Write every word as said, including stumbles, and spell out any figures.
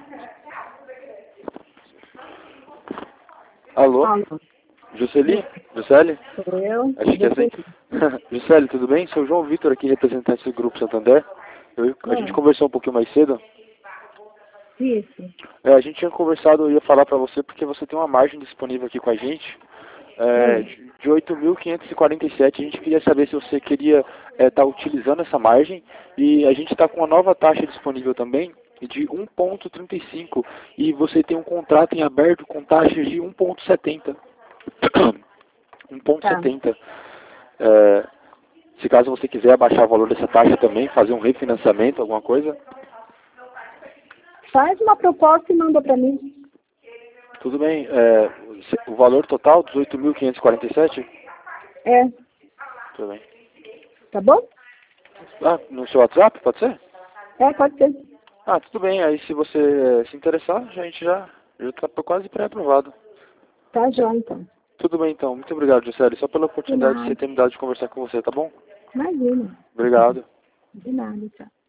Alô? Alô. Jusceli? Jusceli? Sou eu. Acho que é assim. Jusceli, tudo bem? Sou o João Vitor aqui, representante do Grupo Santander. Eu, a Ah. gente conversou um pouquinho mais cedo. Isso. É, a gente tinha conversado, eu ia falar pra você, porque você tem uma margem disponível aqui com a gente. É, Ah. de de oito mil quinhentos e quarenta e sete, a gente queria saber se você queria estar utilizando essa margem, e a gente está com uma nova taxa disponível também, de um vírgula trinta e cinco, e você tem um contrato em aberto com taxas de um vírgula setenta. um vírgula Tá. setenta. É, se caso você quiser abaixar o valor dessa taxa também, fazer um refinanciamento, alguma coisa, Faz uma proposta e manda pra mim. tudo bem. É, o valor total, dezoito mil quinhentos e quarenta e sete? É. Tudo bem. Tá bom? Ah, no seu WhatsApp, pode ser? É, pode ser. Ah, tudo bem. Aí se você se interessar, a gente já já está quase pré-aprovado. Tá, João, então. Tudo bem então. Muito obrigado, Juscelia. Só pela De oportunidade de você nada. ter me dado de conversar com você, tá bom? Imagina. Obrigado. De nada, tchau.